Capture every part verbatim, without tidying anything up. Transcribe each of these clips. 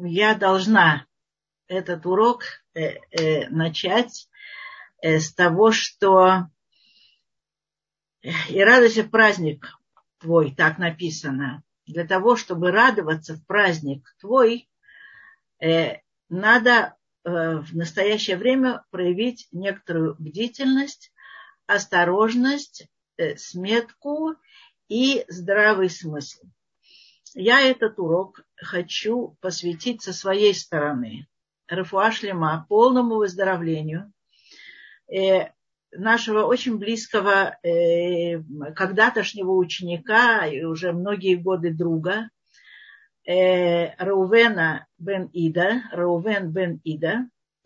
я должна этот урок э, э, начать э, с того, что «И радуйся в праздник твой», так написано. Для того, чтобы радоваться в праздник твой, э, надо э, в настоящее время проявить некоторую бдительность, осторожность, э, сметку и здравый смысл. Я этот урок хочу посвятить со своей стороны рефуа шлема, полному выздоровлению э, нашего очень близкого э, когда-тошнего ученика и уже многие годы друга э, Реувена бен Ида, Реувен бен Ида,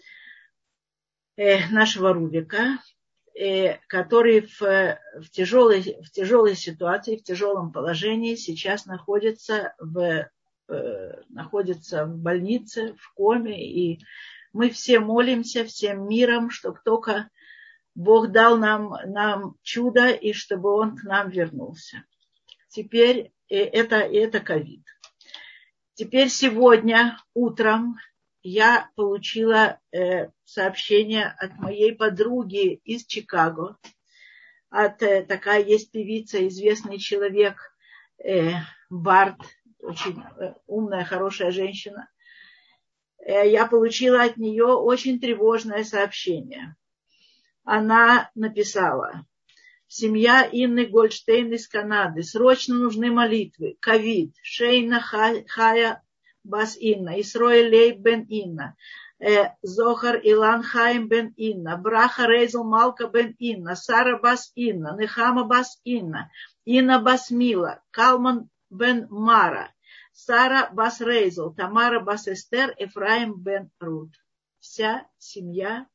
э, нашего Рувика, э, который в, в, тяжелой, в тяжелой ситуации, в тяжелом положении сейчас находится в, э, находится в больнице, в коме, и мы все молимся всем миром, чтобы только Бог дал нам, нам чудо, и чтобы он к нам вернулся. Теперь это, это ковид. Теперь сегодня утром я получила э, сообщение от моей подруги из Чикаго. От, э, такая есть певица, известный человек, э, Барт, очень э, умная, хорошая женщина. Э, я получила от нее очень тревожное сообщение. Она написала: семья Инны Гольдштейн из Канады, срочно нужны молитвы. Ковид, Шейна Хая Бас Инна, Исроэль Лейб бен Инна, Зохар Илан Хаим бен Инна, Браха Рейзел Малка бен Инна, Сара Бас Инна, Нехама Бас Инна, Инна Бас Мила, Калман бен Мара, Сара Бас Рейзел, Тамара Бас Эстер, Эфраим бен Рут. Вся семья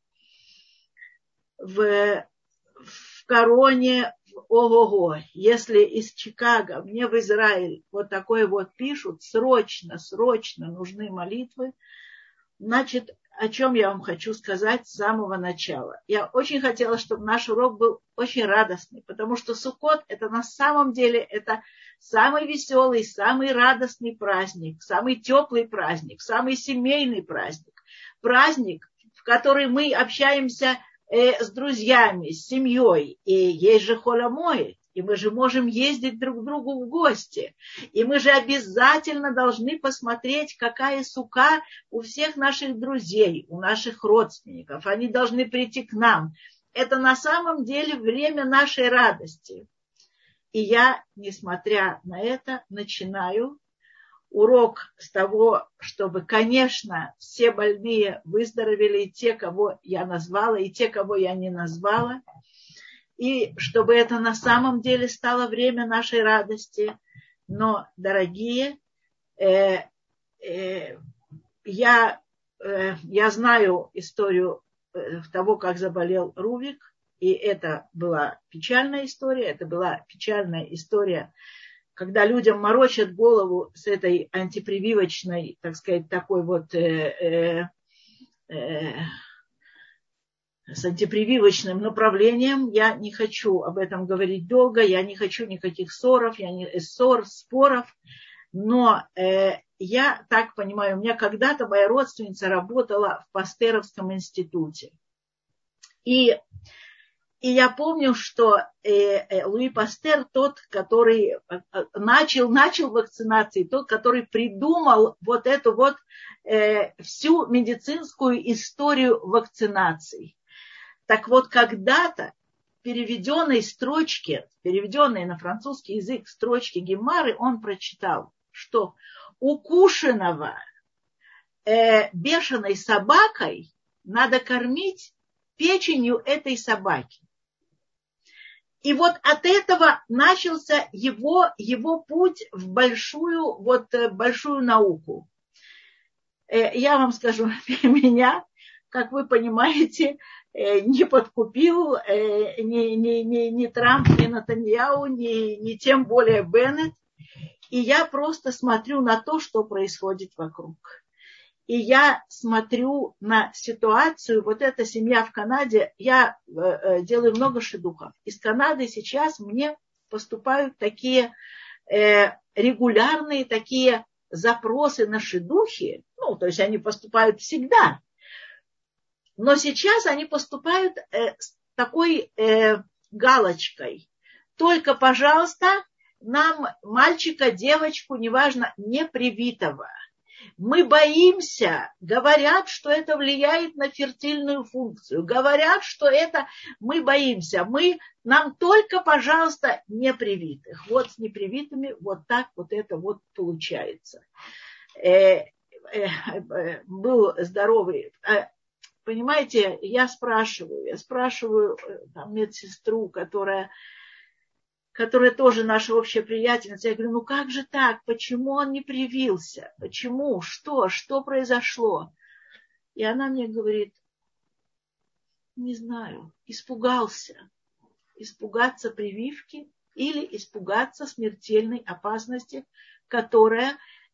в, в короне, ого-го. Если из Чикаго мне в Израиль вот такое вот пишут, срочно, срочно нужны молитвы, значит, о чем я вам хочу сказать с самого начала. Я очень хотела, чтобы наш урок был очень радостный, потому что Суккот — это на самом деле это самый веселый, самый радостный праздник, самый теплый праздник, самый семейный праздник. Праздник, в который мы общаемся с друзьями, с семьей. И есть же Холь ха-Моэд, и мы же можем ездить друг к другу в гости. И мы же обязательно должны посмотреть, какая сука у всех наших друзей, у наших родственников. Они должны прийти к нам. Это на самом деле время нашей радости. И я, несмотря на это, начинаю урок с того, чтобы, конечно, все больные выздоровели, и те, кого я назвала, и те, кого я не назвала, и чтобы это на самом деле стало время нашей радости. Но, дорогие, э, э, я, э, я знаю историю э, того, как заболел Рувик, и это была печальная история, это была печальная история, когда людям морочат голову с этой антипрививочной, так сказать, такой вот, э, э, э, с антипрививочным направлением. Я не хочу об этом говорить долго, я не хочу никаких ссоров, я не, ссор, споров, но э, я так понимаю, у меня когда-то моя родственница работала в Пастеровском институте. И И я помню, что э, э, Луи Пастер, тот, который начал, начал вакцинации, тот, который придумал вот эту вот э, всю медицинскую историю вакцинаций. Так вот, когда-то переведенной строчки, переведенной на французский язык строчки Гемары, он прочитал, что укушенного э, бешеной собакой надо кормить печенью этой собаки. И вот от этого начался его, его путь в большую, вот, большую науку. Я вам скажу, меня, как вы понимаете, не подкупил ни, ни, ни, ни Трамп, ни Нетаньяху, ни, ни тем более Беннет. И я просто смотрю на то, что происходит вокруг. И я смотрю на ситуацию, вот эта семья в Канаде, я э, делаю много шидухов. Из Канады сейчас мне поступают такие э, регулярные, такие запросы на шидухи, ну, то есть они поступают всегда, но сейчас они поступают э, с такой э, галочкой. Только, пожалуйста, нам мальчика, девочку, неважно, не привитого. Мы боимся, говорят, что это влияет на фертильную функцию, говорят, что это мы боимся. Мы, нам только, пожалуйста, непривитых. Вот с непривитыми вот так вот это вот получается. Э, э, э, был здоровый. Э, понимаете, я спрашиваю, я спрашиваю там, медсестру, которая... которая тоже наша общая приятельница. Я говорю, ну как же так? Почему он не привился? Почему? Что? Что произошло? И она мне говорит, не знаю, испугался. Испугаться прививки или испугаться смертельной опасности, которая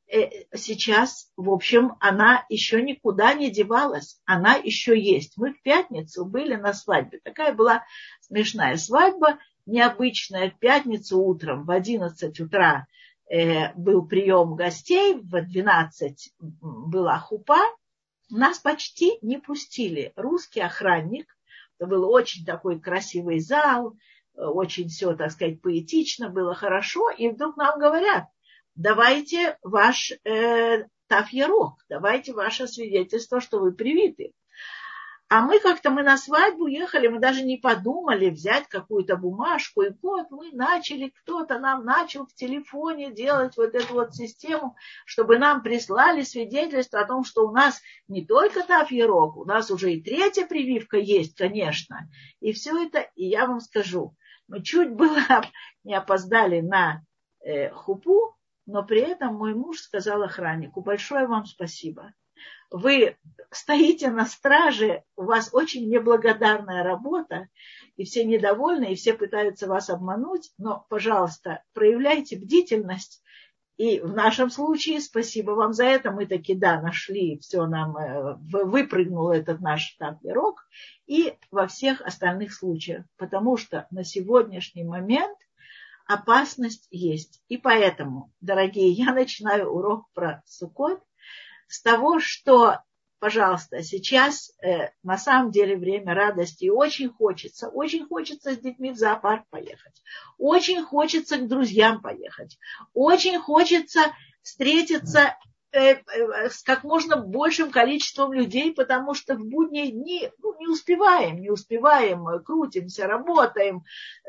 сейчас, в общем, она еще никуда не девалась. Она еще есть. Мы в пятницу были на свадьбе. Такая была смешная свадьба. Необычная. В пятницу утром в одиннадцать утра э, был прием гостей, в двенадцать была хупа. Нас почти не пустили. Русский охранник. Это был очень такой красивый зал, очень все, так сказать, поэтично, было хорошо. И вдруг нам говорят, давайте ваш э, тафьерок, давайте ваше свидетельство, что вы привиты. А мы как-то, мы на свадьбу ехали, мы даже не подумали взять какую-то бумажку. И вот мы начали, кто-то нам начал в телефоне делать вот эту вот систему, чтобы нам прислали свидетельство о том, что у нас не только тафьерок, у нас уже и третья прививка есть, конечно. И все это, и я вам скажу, мы чуть было не опоздали на э, хупу, но при этом мой муж сказал охраннику, большое вам спасибо. Вы стоите на страже, у вас очень неблагодарная работа, и все недовольны, и все пытаются вас обмануть, но, пожалуйста, проявляйте бдительность. И в нашем случае, спасибо вам за это, мы таки, да, нашли, все нам выпрыгнул этот наш тафьерок, и во всех остальных случаях, потому что на сегодняшний момент опасность есть. И поэтому, дорогие, я начинаю урок про Суккот с того, что, пожалуйста, сейчас э, на самом деле время радости. И очень хочется, очень хочется с детьми в зоопарк поехать. Очень хочется к друзьям поехать. Очень хочется встретиться э, э, с как можно большим количеством людей, потому что в будние дни ну, не успеваем, не успеваем, крутимся, работаем,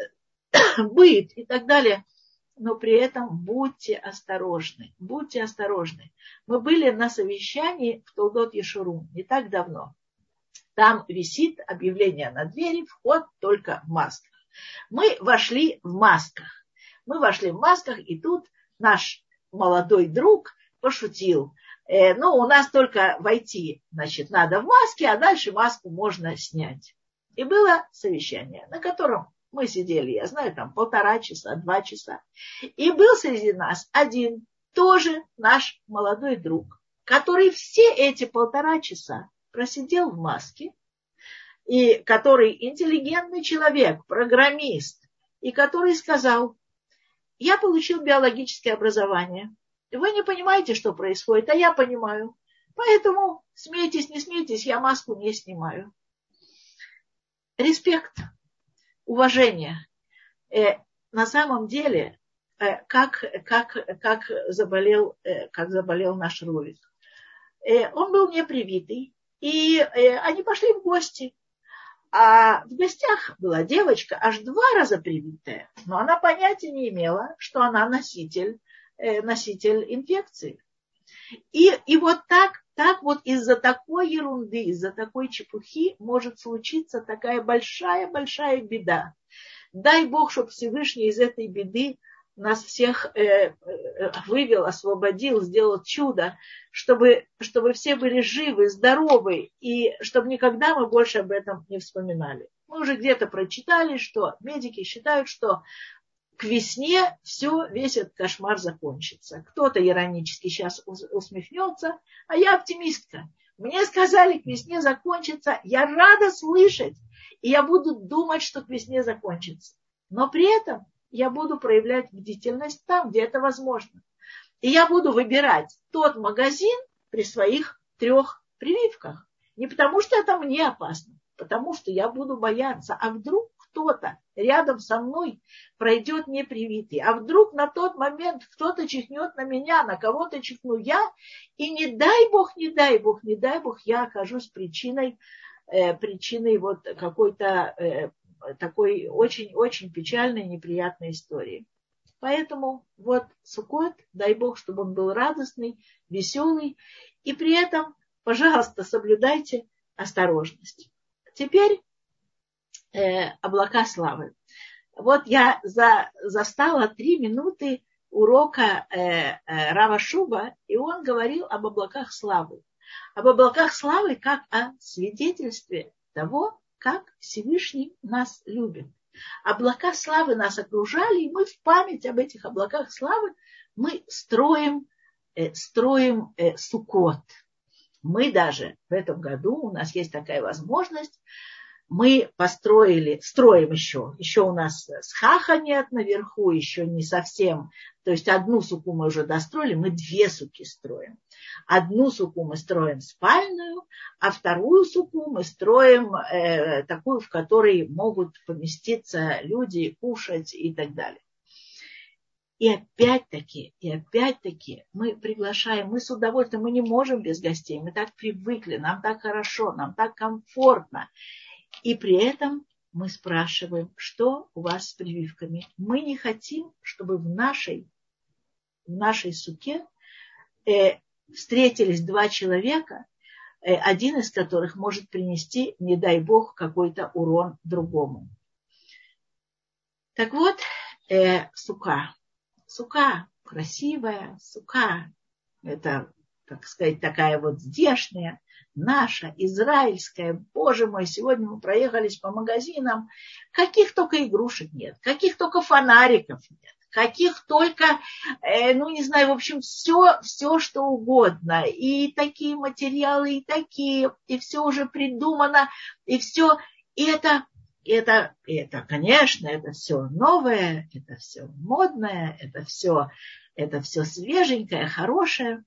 быт и так далее. Но при этом будьте осторожны, будьте осторожны. Мы были на совещании в Толдот Ешурун не так давно. Там висит объявление на двери, вход только в масках. Мы вошли в масках. Мы вошли в масках, и тут наш молодой друг пошутил. Э, ну, у нас только войти, значит, надо в маске, а дальше маску можно снять. И было совещание, на котором мы сидели, я знаю, там полтора часа, два часа. И был среди нас один, тоже наш молодой друг, который все эти полтора часа просидел в маске, и который интеллигентный человек, программист, и который сказал, я получил биологическое образование. Вы не понимаете, что происходит, а я понимаю. Поэтому смейтесь, не смейтесь, я маску не снимаю. Респект. Уважение. Э, на самом деле, э, как, как, как, заболел, э, как заболел наш Рувик. Э, он был непривитый, и э, они пошли в гости. А в гостях была девочка, аж два раза привитая, но она понятия не имела, что она носитель, э, носитель инфекции. И, и вот так, так вот из-за такой ерунды, из-за такой чепухи может случиться такая большая-большая беда. Дай Бог, чтобы Всевышний из этой беды нас всех э, вывел, освободил, сделал чудо, чтобы, чтобы все были живы, здоровы, и чтобы никогда мы больше об этом не вспоминали. Мы уже где-то прочитали, что медики считают, что к весне все, весь этот кошмар закончится. Кто-то иронически сейчас усмехнется, а я оптимистка. Мне сказали, к весне закончится. Я рада слышать. И я буду думать, что к весне закончится. Но при этом я буду проявлять бдительность там, где это возможно. И я буду выбирать тот магазин при своих трех прививках. Не потому, что это мне опасно, потому что я буду бояться. А вдруг кто-то рядом со мной пройдет непривитый, а вдруг на тот момент кто-то чихнет на меня, на кого-то чихну я, и не дай Бог, не дай Бог, не дай Бог, я окажусь причиной, э, причиной вот какой-то э, такой очень-очень печальной, неприятной истории. Поэтому вот Суккот, дай Бог, чтобы он был радостный, веселый, и при этом, пожалуйста, соблюдайте осторожность. Теперь э, облака славы. Вот я за, застала три минуты урока э, э, Рава Шуба, и он говорил об облаках славы. Об облаках славы как о свидетельстве того, как Всевышний нас любит. Облака славы нас окружали, и мы в память об этих облаках славы мы строим, э, строим э, Суккот. Мы даже в этом году, у нас есть такая возможность, мы построили, строим еще, еще у нас схаха нет наверху, еще не совсем, то есть одну суку мы уже достроили, мы две суки строим. Одну суку мы строим спальную, а вторую суку мы строим э, такую, в которой могут поместиться люди, кушать и так далее. И опять-таки, и опять-таки мы приглашаем, мы с удовольствием, мы не можем без гостей, мы так привыкли, нам так хорошо, нам так комфортно. И при этом мы спрашиваем, что у вас с прививками. Мы не хотим, чтобы в нашей, в нашей суке э, встретились два человека, э, один из которых может принести, не дай Бог, какой-то урон другому. Так вот, э, сука. Сука красивая, сука это, так сказать, такая вот здешняя, наша, израильская. Боже мой, сегодня мы проехались по магазинам. Каких только игрушек нет, каких только фонариков нет, каких только, э, ну не знаю, в общем, все, все, что угодно. И такие материалы, и такие, и все уже придумано, и все. И это, это, это, конечно, это все новое, это все модное, это все, это все свеженькое, хорошее.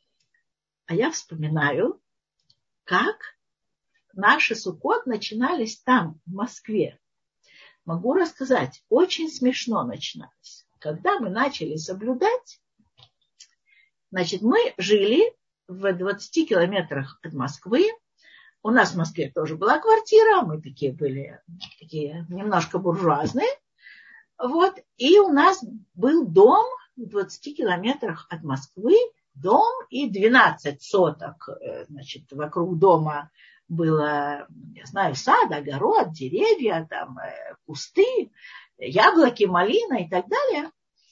А я вспоминаю, как наши Суккот начинались там, в Москве. Могу рассказать, очень смешно начинались. Когда мы начали соблюдать, значит, мы жили в двадцати километрах от Москвы. У нас в Москве тоже была квартира, мы такие были, такие немножко буржуазные. Вот, и у нас был дом в двадцати километрах от Москвы, дом и двенадцать соток, значит, вокруг дома было, я знаю, сад, огород, деревья, там, кусты, яблоки, малина и так далее.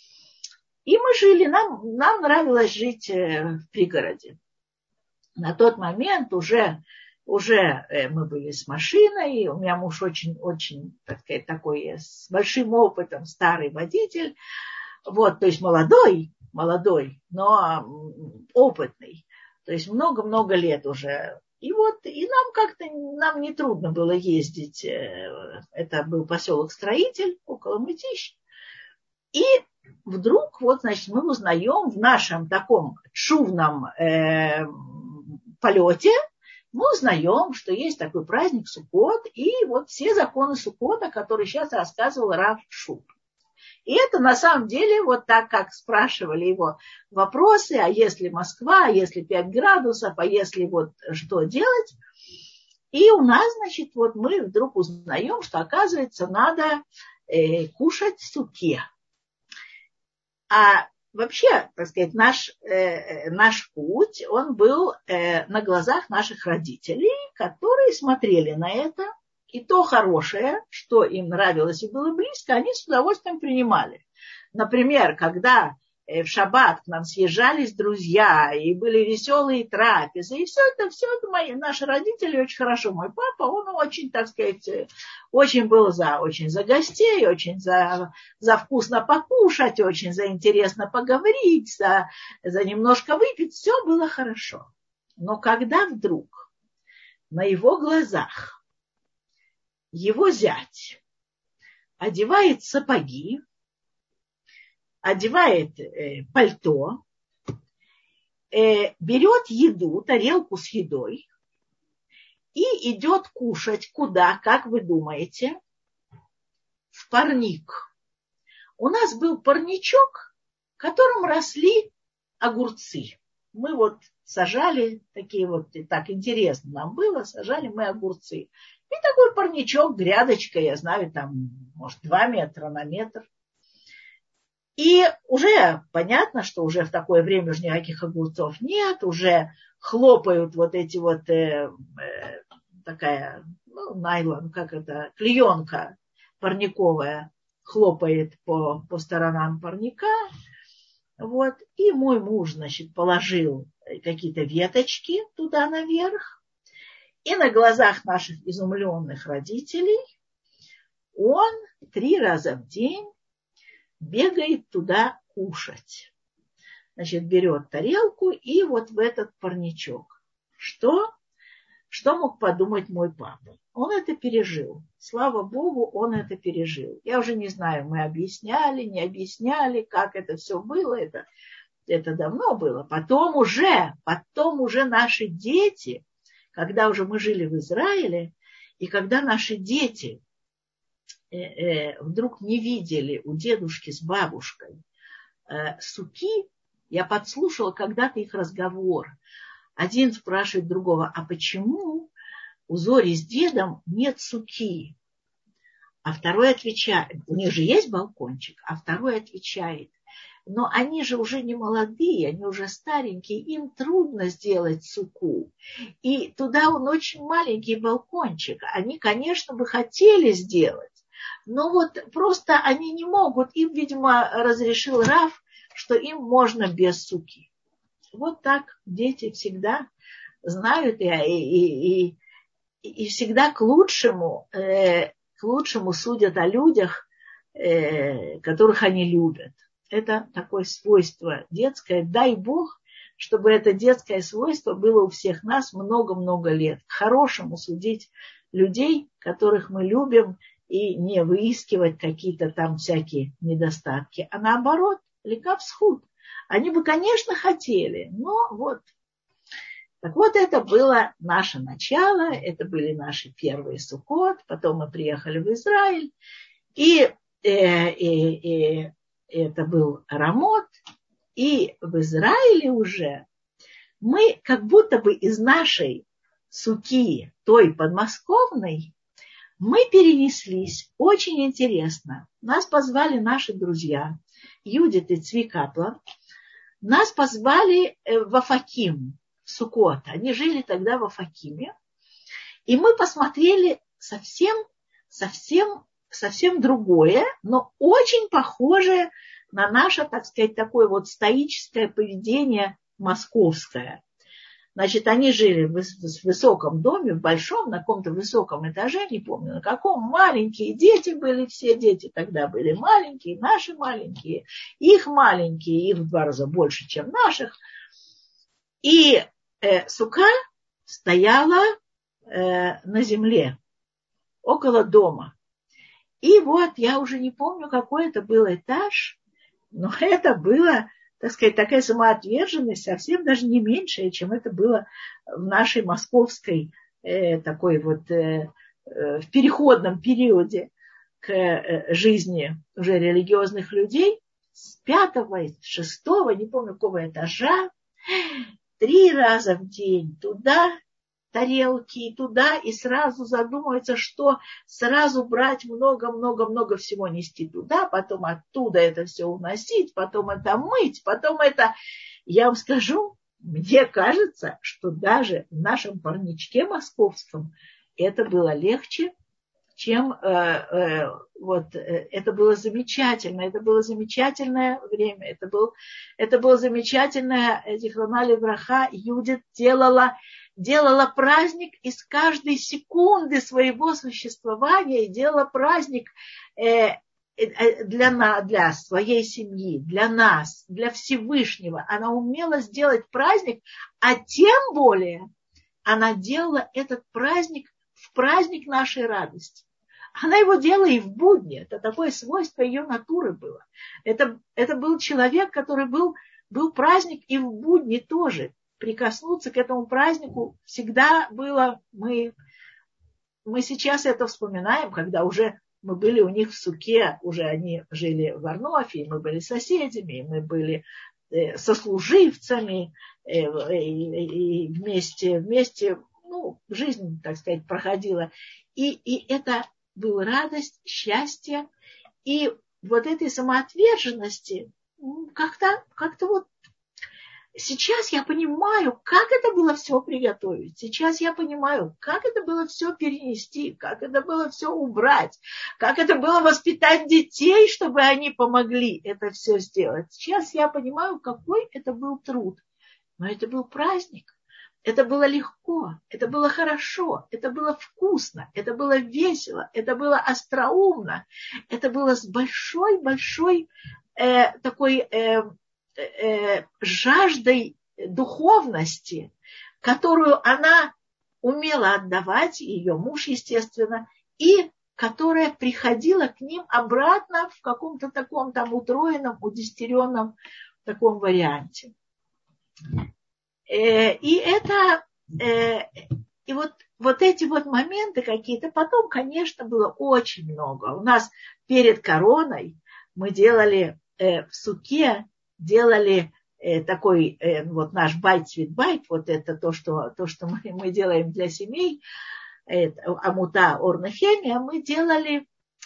И мы жили, нам, нам нравилось жить в пригороде. На тот момент уже, уже мы были с машиной, у меня муж очень-очень, так сказать, такой с большим опытом, старый водитель, вот, то есть молодой, молодой, но опытный. То есть много-много лет уже. И вот, и нам как-то, нам не трудно было ездить. Это был поселок Строитель, около Мытищ. И вдруг, вот, значит, мы узнаем в нашем таком шумном э, полете, мы узнаем, что есть такой праздник Суккот, и вот все законы Суккота, которые сейчас рассказывал Рав Шуб. И это на самом деле вот так, как спрашивали его вопросы, а если Москва, а если пять градусов, а если вот что делать. И у нас, значит, вот мы вдруг узнаем, что, оказывается, надо э, кушать суке. А вообще, так сказать, наш, э, наш путь, он был э, на глазах наших родителей, которые смотрели на это. И то хорошее, что им нравилось и было близко, они с удовольствием принимали. Например, когда в шаббат к нам съезжались друзья, и были веселые трапезы, и все это, все это мои, наши родители очень хорошо. Мой папа, он очень, так сказать, очень был за, очень за гостей, очень за, за вкусно покушать, очень за интересно поговорить, за, за немножко выпить. Все было хорошо. Но когда вдруг на его глазах его зять одевает сапоги, одевает э, пальто, э, берет еду, тарелку с едой и идет кушать. Куда, как вы думаете? В парник. У нас был парничок, в котором росли огурцы. Мы вот сажали такие вот, и так интересно нам было, сажали мы огурцы. И такой парничок, грядочка, я знаю, там, может, два метра на метр. И уже понятно, что уже в такое время уже никаких огурцов нет, уже хлопают вот эти вот, э, э, такая, ну, найлон, как это, клеенка парниковая хлопает по, по сторонам парника. Вот. И мой муж, значит, положил какие-то веточки туда наверх. И на глазах наших изумленных родителей он три раза в день бегает туда кушать. Значит, берет тарелку и вот в этот парничок. Что? Что мог подумать мой папа? Он это пережил. Слава Богу, он это пережил. Я уже не знаю, мы объясняли, не объясняли, как это все было. Это, это давно было. Потом уже, потом уже наши дети, когда уже мы жили в Израиле, и когда наши дети э, э, вдруг не видели у дедушки с бабушкой э, суки, я подслушала когда-то их разговор. Один спрашивает другого, а почему у Зори с дедом нет суки? А второй отвечает, у них же есть балкончик, а второй отвечает, но они же уже не молодые, они уже старенькие, им трудно сделать суку. И туда он очень маленький балкончик. Они, конечно, бы хотели сделать, но вот просто они не могут. Им, видимо, разрешил Рав, что им можно без суки. Вот так дети всегда знают и, и, и, и всегда к лучшему, э, к лучшему судят о людях, э, которых они любят. Это такое свойство детское. Дай Бог, чтобы это детское свойство было у всех нас много-много лет. К хорошему судить людей, которых мы любим, и не выискивать какие-то там всякие недостатки. А наоборот, лекав схуд. Они бы, конечно, хотели, но вот. Так вот, это было наше начало, это были наши первые суккот, потом мы приехали в Израиль, и, э, и, и это был Рамот, и в Израиле уже мы как будто бы из нашей суки, той подмосковной, мы перенеслись, очень интересно, нас позвали наши друзья, Юдит и Цви Каплан, нас позвали в Афаким, в Суккот. Они жили тогда в Афакиме. И мы посмотрели совсем, совсем, совсем другое, но очень похожее на наше, так сказать, такое вот стоическое поведение московское. Значит, они жили в высоком доме, в большом, на каком-то высоком этаже, не помню на каком, маленькие дети были, все дети тогда были маленькие, наши маленькие, их маленькие, их в два раза больше, чем наших. И э, сука стояла э, на земле, около дома. И вот, я уже не помню, какой это был этаж, но это было... так сказать, такая самоотверженность совсем даже не меньшая, чем это было в нашей московской э, такой вот э, э, в переходном периоде к э, жизни уже религиозных людей с пятого, с шестого, не помню какого этажа, три раза в день туда тарелки, туда, и сразу задумывается, что сразу брать много-много-много всего нести туда, потом оттуда это все уносить, потом это мыть, потом это... Я вам скажу, мне кажется, что даже в нашем парничке московском это было легче, чем... Э, э, вот, э, это было замечательно, это было замечательное время, это, был, это было замечательное, зихрона левраха, Юдит делала... делала праздник из каждой секунды своего существования и делала праздник э, э, для, для своей семьи, для нас, для Всевышнего. Она умела сделать праздник, а тем более она делала этот праздник в праздник нашей радости. Она его делала и в будни. Это такое свойство ее натуры было. Это, это был человек, который был был праздник и в будни тоже. Прикоснуться к этому празднику всегда было, мы, мы сейчас это вспоминаем, когда уже мы были у них в Суке, уже они жили в Арнофе, мы были соседями, мы были э, сослуживцами, э, и, и вместе, вместе, ну, жизнь, так сказать, проходила. И, и это была радость, счастье, и вот этой самоотверженности, как-то, как-то вот сейчас я понимаю, как это было все приготовить. Сейчас я понимаю, как это было все перенести, как это было все убрать, как это было воспитать детей, чтобы они помогли это все сделать. Сейчас я понимаю, какой это был труд. Но это был праздник. Это было легко, это было хорошо, это было вкусно, это было весело, это было остроумно, это было с большой-большой э, такой э, э, жаждой духовности, которую она умела отдавать, ее муж, естественно, и которая приходила к ним обратно в каком-то таком там утроенном, удестеренном таком варианте. И это, и вот, вот эти вот моменты какие-то, потом, конечно, было очень много. У нас перед короной мы делали в Суке, делали такой вот наш байт-свит-байт, вот это то, что, то, что мы, мы делаем для семей, Амута Орнахемия, мы делали,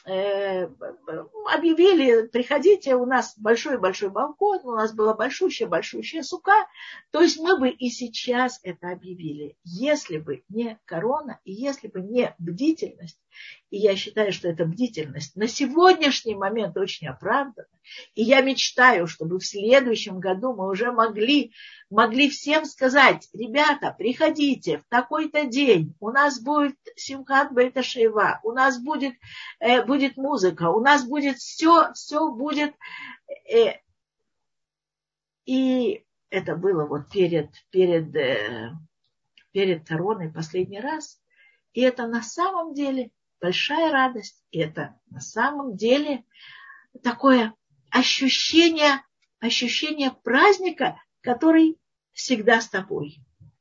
объявили, приходите, у нас большой-большой балкон, у нас была большущая-большущая сука, то есть мы бы и сейчас это объявили, если бы не корона, и если бы не бдительность, и я считаю, что эта бдительность на сегодняшний момент очень оправдана, и я мечтаю, чтобы в следующем году мы уже могли, могли всем сказать, ребята, приходите в такой-то день, у нас будет Симхат Бейт ха-Шева, у нас будет, э, будет музыка, у нас будет все, все будет. Э, и это было вот перед, перед, э, перед короной последний раз, и это на самом деле большая радость, и это на самом деле такое ощущение, ощущение праздника, который всегда с тобой.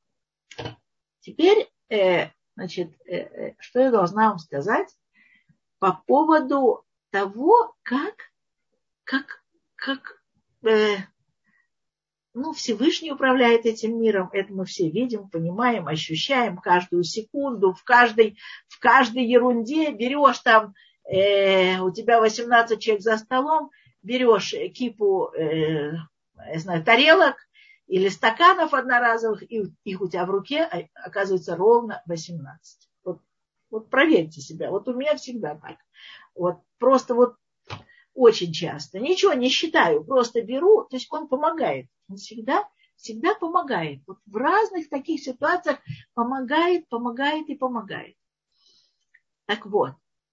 Теперь, э, значит, э, что я должна вам сказать по поводу того, как, как, как э, ну, Всевышний управляет этим миром. Это мы все видим, понимаем, ощущаем каждую секунду, в каждой, в каждой ерунде берешь там, э, у тебя восемнадцать человек за столом, берешь кипу, э, я знаю, тарелок или стаканов одноразовых, и их у тебя в руке оказывается ровно восемнадцать. Вот, вот проверьте себя. Вот у меня всегда так. Вот просто вот очень часто. Ничего не считаю, просто беру. То есть он помогает. Он всегда, всегда помогает. Вот в разных таких ситуациях помогает, помогает и помогает. Так вот,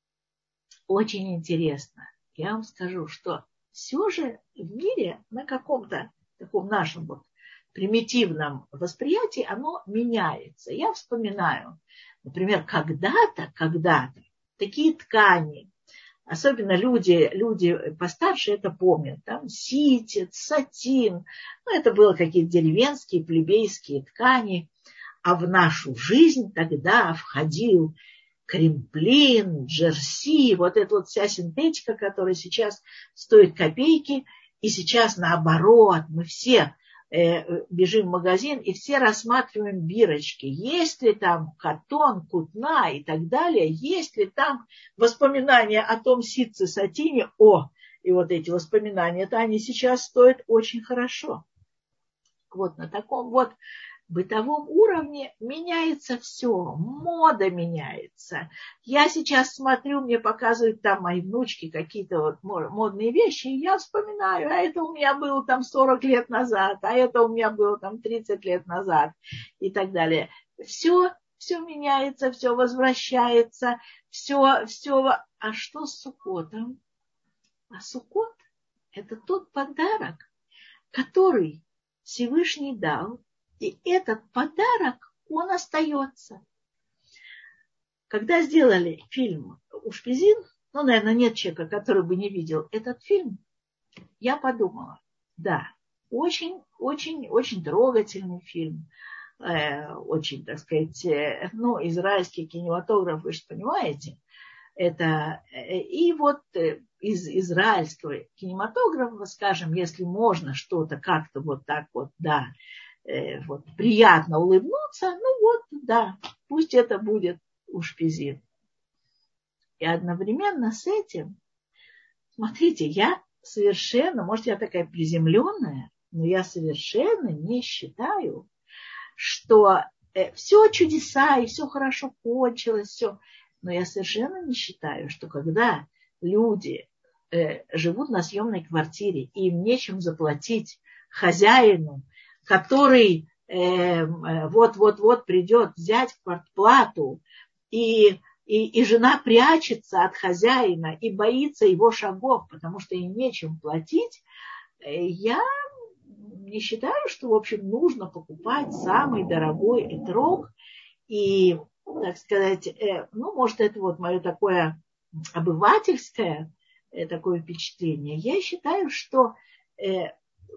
очень интересно. Я вам скажу, что все же в мире на каком-то таком нашем вот примитивном восприятии оно меняется. Я вспоминаю, например, когда-то, когда-то такие ткани, особенно люди, люди постарше это помнят, там ситец, сатин, ну это было какие-то деревенские, плебейские ткани, а в нашу жизнь тогда входил кремплин, джерси, вот эта вот вся синтетика, которая сейчас стоит копейки, и сейчас наоборот, мы все э, бежим в магазин и все рассматриваем бирочки, есть ли там катон, кутна и так далее, есть ли там воспоминания о том ситце, сатине, о, и вот эти воспоминания, это они сейчас стоят очень хорошо. Вот на таком вот бытовом уровне меняется все, мода меняется. Я сейчас смотрю, мне показывают там мои внучки какие-то вот модные вещи, и я вспоминаю, а это у меня было там сорок лет назад, а это у меня было там тридцать лет назад и так далее. Все, все меняется, все возвращается, все, все. А что с Суккотом? А Суккот – это тот подарок, который Всевышний дал, и этот подарок, он остается. Когда сделали фильм «Ушпизин», ну, наверное, нет человека, который бы не видел этот фильм, я подумала, да, Очень, очень, очень трогательный фильм. Э, очень, так сказать, э, ну, израильский кинематограф, вы же понимаете. Это, э, и вот э, из израильского кинематографа, скажем, если можно что-то как-то вот так вот, да, э, вот приятно улыбнуться, ну вот, да, пусть это будет Ушпизин. И одновременно с этим, смотрите, я совершенно, может, я такая приземленная, но я совершенно не считаю, что э, все чудеса и все хорошо кончилось, все. Но я совершенно не считаю, что когда люди э, живут на съемной квартире и им нечем заплатить хозяину, который э, вот-вот-вот придет взять квартплату, и, и, и жена прячется от хозяина и боится его шагов, потому что им нечем платить, э, я не считаю, что, в общем, нужно покупать самый дорогой этрог. И, так сказать, э, ну, может, это вот мое такое обывательское э, такое впечатление. Я считаю, что э, э,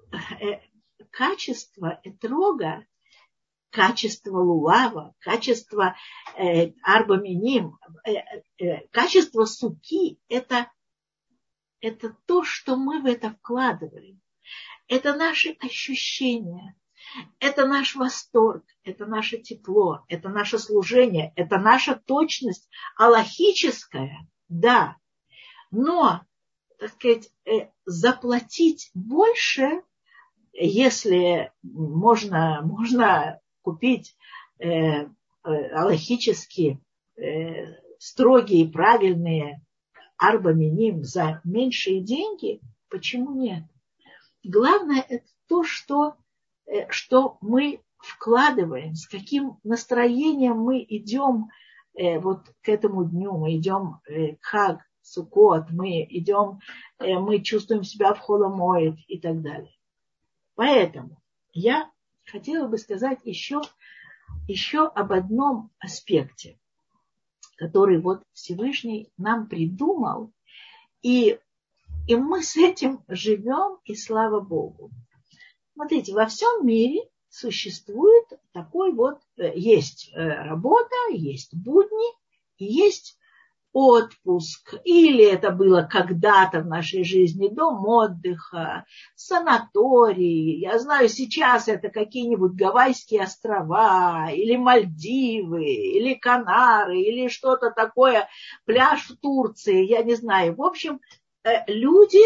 качество этрога, качество лулава, качество э, арбаминим, э, э, качество суки – это, это то, что мы в это вкладываем. Это наши ощущения, это наш восторг, это наше тепло, это наше служение, это наша точность алахическая, да. Но, так сказать, заплатить больше, если можно, можно купить э, алахически э, строгие, правильные арбаминим за меньшие деньги, почему нет? Главное это то, что, что мы вкладываем, с каким настроением мы идем э, вот к этому дню, мы идем э, к Хаг, Суккот, мы идем, э, мы чувствуем себя в Холомоэд и так далее. Поэтому я хотела бы сказать еще, еще об одном аспекте, который вот Всевышний нам придумал, и И мы с этим живем, и слава Богу. Смотрите, во всем мире существует такой вот, есть работа, есть будни, и есть отпуск. Или это было когда-то в нашей жизни дом отдыха, санаторий. Я знаю, сейчас это какие-нибудь Гавайские острова, или Мальдивы, или Канары, или что-то такое, пляж в Турции, я не знаю. В общем, люди,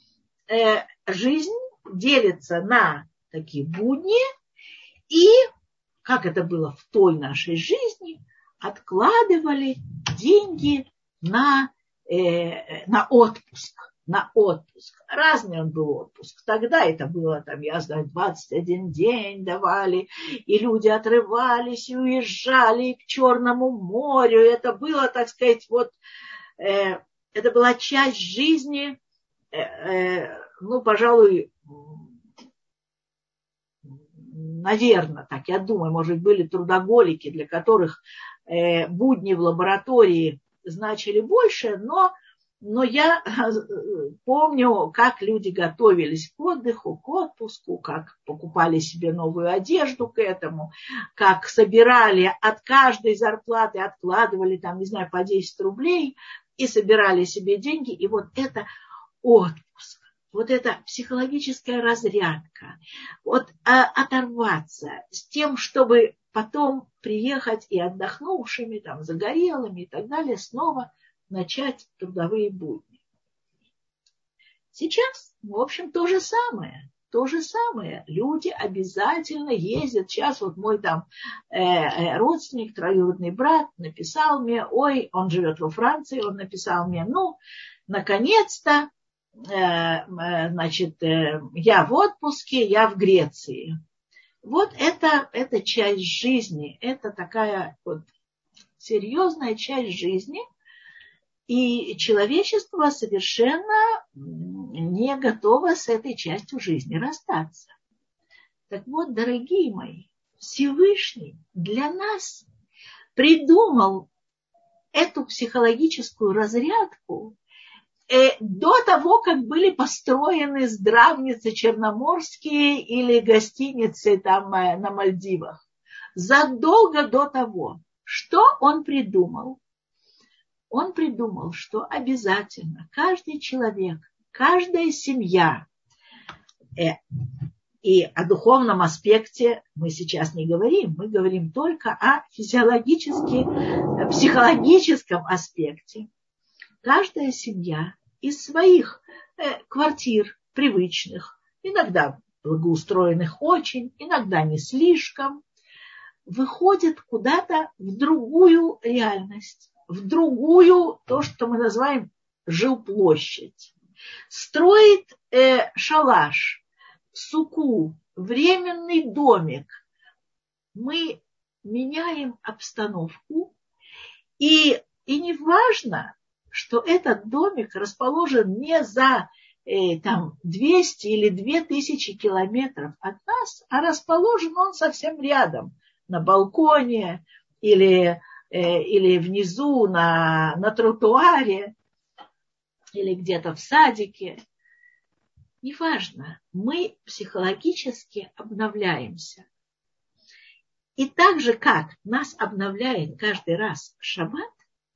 жизнь делится на такие будни, и, как это было в той нашей жизни, откладывали деньги на, э, на отпуск. На отпуск. Разный он был отпуск. Тогда это было, там, я знаю, двадцать один день давали, и люди отрывались и уезжали к Черному морю. Это было, так сказать, вот... Э, Это была часть жизни, э, э, ну, пожалуй, наверное, так я думаю, может, были трудоголики, для которых э, будни в лаборатории значили больше, но, но я помню, как люди готовились к отдыху, к отпуску, как покупали себе новую одежду к этому, как собирали от каждой зарплаты, откладывали там, не знаю, по десять рублей, и собирали себе деньги, и вот это отпуск, вот эта психологическая разрядка, вот а, оторваться с тем, чтобы потом приехать и отдохнувшими, там, загорелыми и так далее, снова начать трудовые будни. Сейчас, в общем, то же самое. То же самое. Люди обязательно ездят. Сейчас вот мой там э, родственник, троюродный брат написал мне, ой, он живет во Франции, он написал мне, ну, наконец-то, э, значит, э, я в отпуске, я в Греции. Вот это, это часть жизни, это такая вот серьезная часть жизни, и человечество совершенно не готово с этой частью жизни расстаться. Так вот, дорогие мои, Всевышний для нас придумал эту психологическую разрядку э, до того, как были построены здравницы черноморские или гостиницы там э, на Мальдивах. Задолго до того, что он придумал? Он придумал, что обязательно каждый человек, каждая семья, э, и о духовном аспекте мы сейчас не говорим, мы говорим только о физиологически, психологическом аспекте. Каждая семья из своих э, квартир привычных, иногда благоустроенных очень, иногда не слишком, выходит куда-то в другую реальность, в другую, то, что мы называем жилплощадь. Строит э, шалаш, суку, временный домик. Мы меняем обстановку, и, и не важно, что этот домик расположен не за э, там, двести или две тысячи километров от нас, а расположен он совсем рядом, на балконе или, э, или внизу на, на тротуаре или где-то в садике. Неважно, мы психологически обновляемся. И так же, как нас обновляет каждый раз шаббат,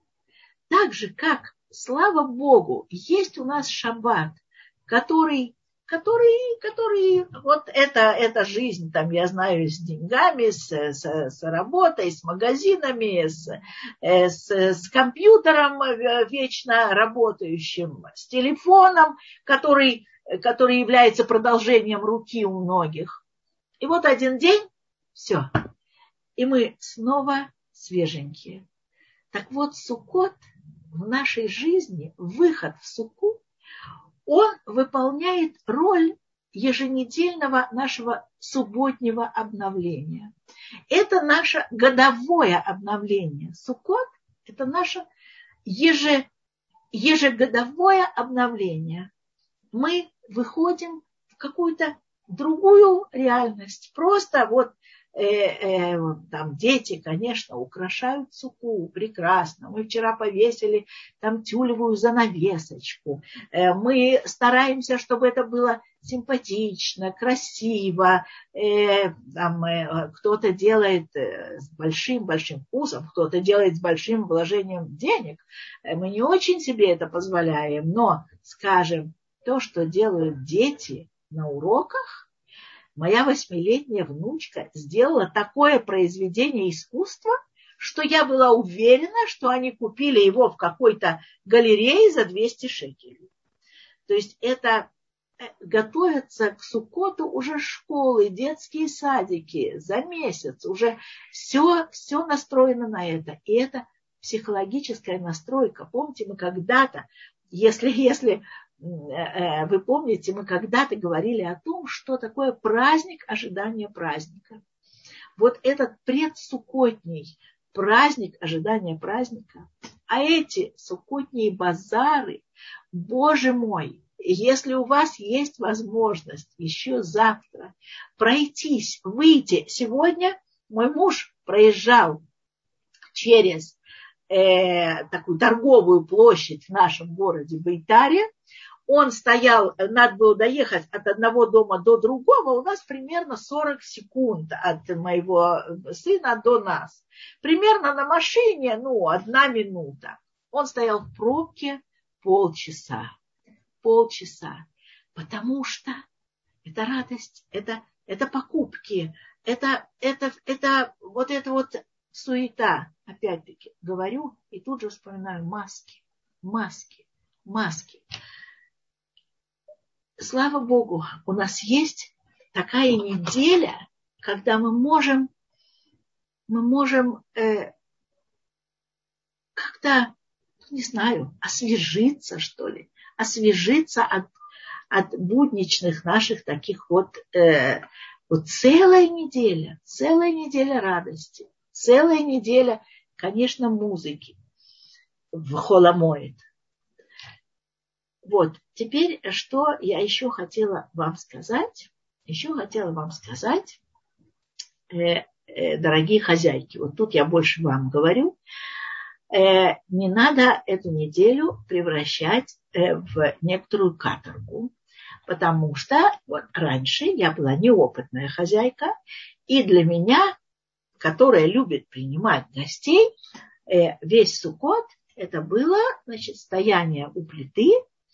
так же, как, слава Богу, есть у нас шаббат, который, который, который вот это, это жизнь, там, я знаю, с деньгами, с, с, с работой, с магазинами, с, с, с компьютером вечно работающим, с телефоном, который... который является продолжением руки у многих. И вот один день, все, и мы снова свеженькие. Так вот, Суккот в нашей жизни, выход в Суку, он выполняет роль еженедельного нашего субботнего обновления. Это наше годовое обновление. Суккот – это наше еже, ежегодовое обновление. Мы выходим в какую-то другую реальность. Просто вот э, э, там дети, конечно, украшают суку прекрасно. Мы вчера повесили там тюлевую занавесочку. Э, мы стараемся, чтобы это было симпатично, красиво. Э, там, э, кто-то делает э, с большим-большим вкусом, кто-то делает с большим вложением денег. Э, мы не очень себе это позволяем, но, скажем, то, что делают дети на уроках, моя восьмилетняя внучка сделала такое произведение искусства, что я была уверена, что они купили его в какой-то галерее за двести шекелей. То есть это готовятся к Суккоту уже школы, детские садики за месяц. Уже все, все настроено на это. И это психологическая настройка. Помните, мы когда-то, если, если вы помните, мы когда-то говорили о том, что такое праздник ожидания праздника. Вот этот предсуккотний праздник ожидания праздника, а эти суккотние базары, Боже мой, если у вас есть возможность еще завтра пройтись, выйти. Сегодня мой муж проезжал через э, такую торговую площадь в нашем городе Бейтаре. Он стоял, надо было доехать от одного дома до другого, у нас примерно сорок секунд от моего сына до нас. Примерно на машине, ну, одна минута. Он стоял в пробке полчаса. Полчаса. Потому что это радость, это, это покупки, это, это, это вот это вот суета. Опять-таки говорю и тут же вспоминаю маски, маски, маски. Слава Богу, у нас есть такая неделя, когда мы можем, мы можем э, как-то, не знаю, освежиться, что ли, освежиться от, от будничных наших таких вот, э, вот целая неделя, целая неделя радости, целая неделя, конечно, музыки в Хол ха-Моэд. Вот, теперь, что я еще хотела вам сказать, еще хотела вам сказать, э, э, дорогие хозяйки, вот тут я больше вам говорю, э, не надо эту неделю превращать э, в некоторую каторгу, потому что вот раньше я была неопытная хозяйка, и для меня, которая любит принимать гостей, э, весь Суккот это было, значит, стояние у плиты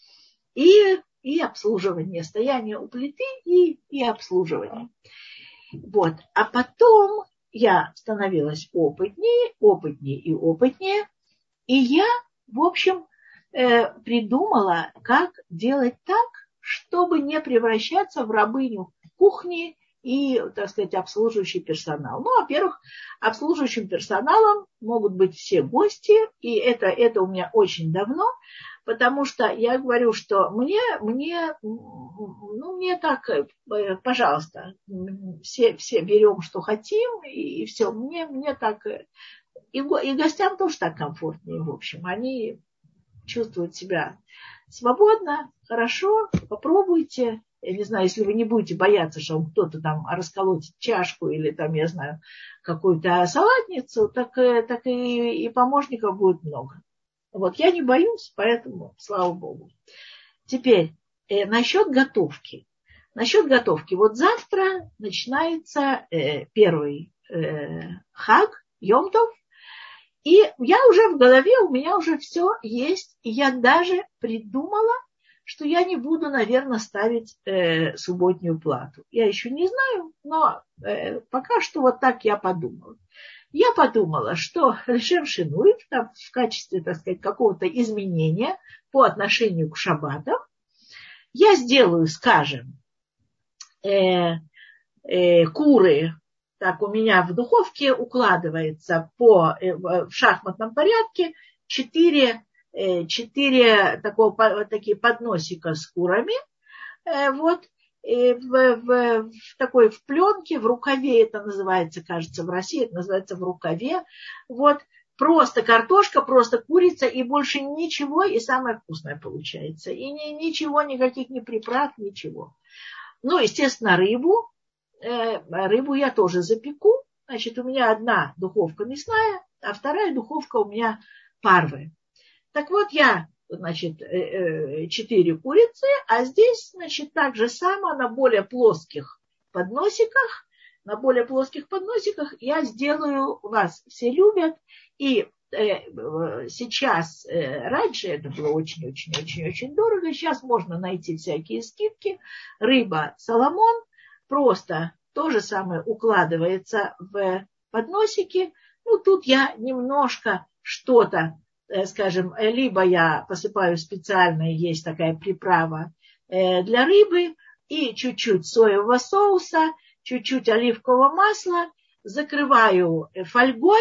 и, и обслуживание, стояние у плиты и, и обслуживание. Вот. А потом я становилась опытнее, опытнее и опытнее, и я, в общем, э, придумала, как делать так, чтобы не превращаться в рабыню кухни и, так сказать, обслуживающий персонал. Ну, во-первых, обслуживающим персоналом могут быть все гости, и это, это у меня очень давно, потому что я говорю, что мне, мне, ну, мне так, пожалуйста, все, все берем, что хотим, и, и все, мне, мне так, и, и гостям тоже так комфортнее, в общем, они чувствуют себя свободно, хорошо, попробуйте. Я не знаю, если вы не будете бояться, что кто-то там расколотит чашку или там, я знаю, какую-то салатницу, так, так и, и помощников будет много. Вот, я не боюсь, поэтому, слава Богу. Теперь, э, насчет готовки. Насчет готовки. Вот завтра начинается э, первый э, хаг, Йом Тов, и я уже в голове, у меня уже все есть, и я даже придумала, что я не буду, наверное, ставить э, субботнюю плату. Я еще не знаю, но э, пока что вот так я подумала. Я подумала, что Лешем Шинуй в качестве, так сказать, какого-то изменения по отношению к шаббатам я сделаю, скажем, э, э, куры, так у меня в духовке укладывается по, э, в шахматном порядке четыре, э, четыре такого, такие подносика с курами, э, вот, В, в, в такой в пленке, в рукаве это называется, кажется, в России это называется в рукаве. Вот просто картошка, просто курица и больше ничего, и самое вкусное получается. И ни, ничего, никаких ни приправ, ничего. Ну, естественно, рыбу. Э, рыбу я тоже запеку. Значит, у меня одна духовка мясная, а вторая духовка у меня парвы. Так вот, я... значит, четыре курицы, а здесь, значит, так же само на более плоских подносиках, на более плоских подносиках я сделаю, у вас все любят, и э, сейчас, э, раньше это было очень-очень-очень-очень дорого, сейчас можно найти всякие скидки, рыба Соломон просто то же самое укладывается в подносики, ну, тут я немножко что-то, скажем, либо я посыпаю специально, есть такая приправа для рыбы, и чуть-чуть соевого соуса, чуть-чуть оливкового масла, закрываю фольгой,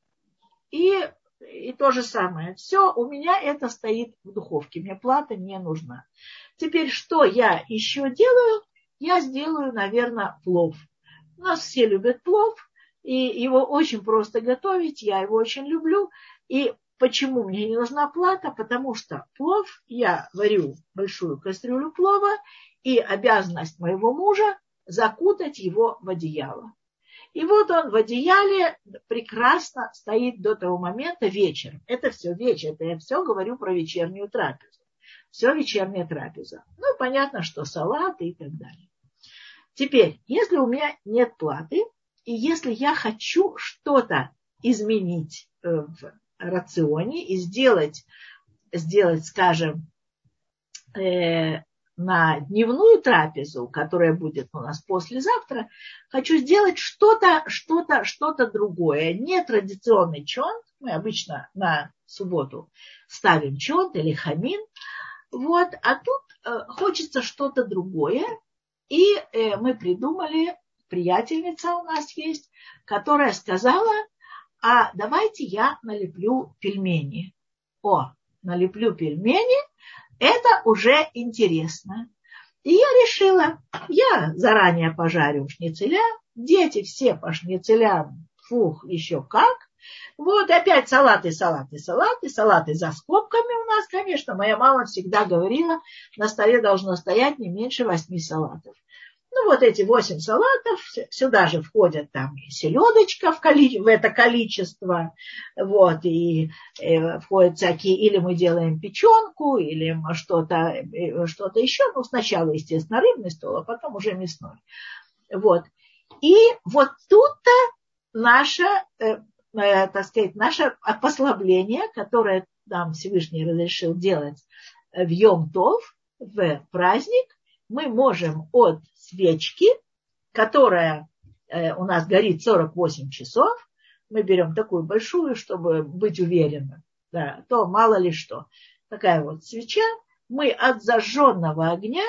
и, и то же самое. Все, у меня это стоит в духовке, мне плата не нужна. Теперь, что я еще делаю? Я сделаю, наверное, плов. У нас все любят плов, и его очень просто готовить, я его очень люблю, и почему мне не нужна плата? Потому что плов, я варю большую кастрюлю плова, и обязанность моего мужа закутать его в одеяло. И вот он в одеяле прекрасно стоит до того момента вечером. Это все вечер, это я все говорю про вечернюю трапезу. Все вечерняя трапеза. Ну, понятно, что салаты и так далее. Теперь, если у меня нет платы, и если я хочу что-то изменить в рационе и сделать, сделать, скажем, э, на дневную трапезу, которая будет у нас послезавтра, хочу сделать что-то, что-то, что-то другое. Не традиционный чонт, мы обычно на субботу ставим чонт или хамин, вот, а тут э, хочется что-то другое, и э, мы придумали, приятельница у нас есть, которая сказала: а давайте я налеплю пельмени. О, налеплю пельмени, это уже интересно. И я решила, я заранее пожарю шницеля, дети все по шницелям, фух, еще как. Вот опять салаты, салаты, салаты, салаты за скобками у нас, конечно. Моя мама всегда говорила, на столе должно стоять не меньше восьми салатов. Ну, Ну, вот эти восемь салатов, сюда же входят там и селедочка в, коли, в это количество, вот, и э, входят всякие, или мы делаем печенку, или что-то, э, что-то еще, ну, сначала, естественно, рыбный стол, а потом уже мясной. Вот. И вот тут-то наше, э, э, так сказать, наше послабление, которое нам Всевышний разрешил делать в Йом-Тов, в праздник, мы можем от свечки, которая э, у нас горит сорок восемь часов, мы берем такую большую, чтобы быть уверенным, да, то мало ли что. Такая вот свеча, мы от зажженного огня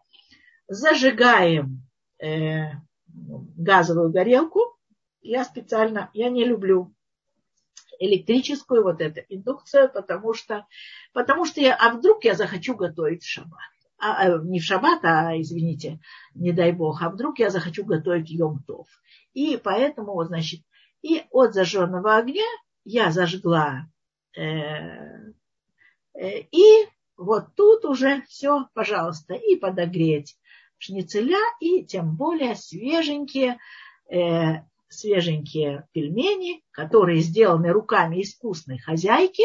зажигаем э, газовую горелку. Я специально, я не люблю электрическую вот эту индукцию, потому что, потому что я, а вдруг я захочу готовить в шаббат. А, а, не в шаббат, а, извините, не дай бог, а вдруг я захочу готовить Йом-Тов. И поэтому, вот, значит, и от зажженного огня я зажгла, э, э, и вот тут уже все, пожалуйста, и подогреть шницеля, и тем более свеженькие, э, свеженькие пельмени, которые сделаны руками искусной хозяйки.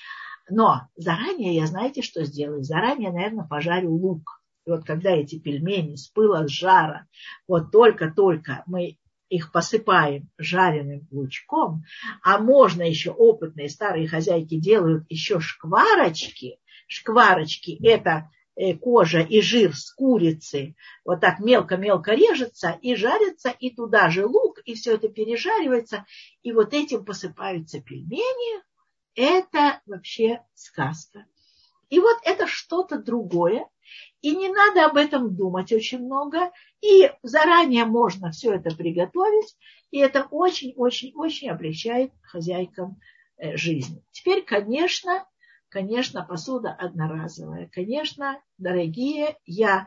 Но заранее я, знаете, что сделаю? Заранее, наверное, пожарю лук. И вот когда эти пельмени с пыла, с жара, вот только-только мы их посыпаем жареным лучком, а можно еще, опытные старые хозяйки делают еще шкварочки. Шкварочки – это кожа и жир с курицы, вот так мелко-мелко режется и жарится, и туда же лук, и все это пережаривается, и вот этим посыпаются пельмени. Это вообще сказка. И вот это что-то другое. И не надо об этом думать очень много. И заранее можно все это приготовить. И это очень-очень-очень облегчает хозяйкам жизни. Теперь, конечно, конечно, посуда одноразовая. Конечно, дорогие, я,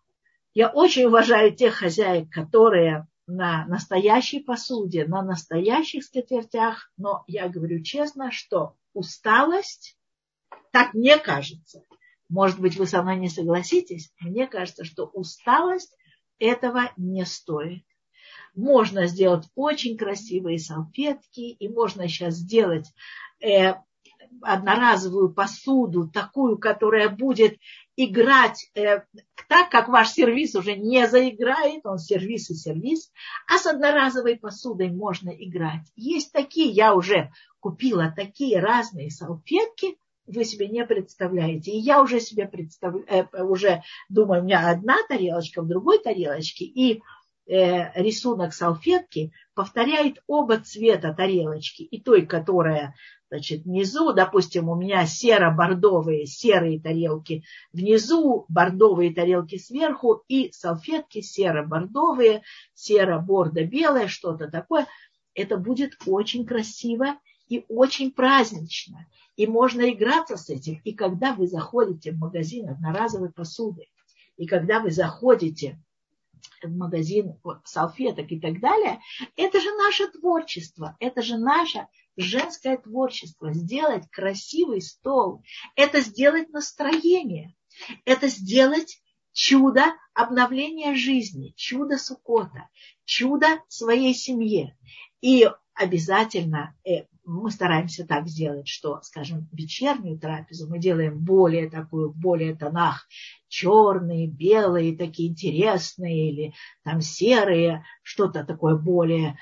я очень уважаю тех хозяек, которые на настоящей посуде, на настоящих скатертях, но я говорю честно, что усталость, так мне кажется, может быть, вы со мной не согласитесь, мне кажется, что усталость этого не стоит. Можно сделать очень красивые салфетки, и можно сейчас сделать э, одноразовую посуду, такую, которая будет играть э, так, как ваш сервиз уже не заиграет, он сервиз и сервиз, а с одноразовой посудой можно играть. Есть такие, я уже купила такие разные салфетки, вы себе не представляете. И я уже себе представляю, э, уже думаю, у меня одна тарелочка в другой тарелочке, и э, рисунок салфетки повторяет оба цвета тарелочки, и той, которая, значит, внизу, допустим, у меня серо-бордовые, серые тарелки внизу, бордовые тарелки сверху, и салфетки серо-бордовые, серо-бордо-белое, что-то такое. Это будет очень красиво и очень празднично. И можно играться с этим. И когда вы заходите в магазин одноразовой посуды, и когда вы заходите в магазин салфеток и так далее, это же наше творчество, это же наше женское творчество. Сделать красивый стол, это сделать настроение, это сделать чудо обновления жизни, чудо Суккота, чудо своей семье. И обязательно э, мы стараемся так сделать, что, скажем, вечернюю трапезу мы делаем более такую, в более тонах, черные, белые, такие интересные, или там серые, что-то такое более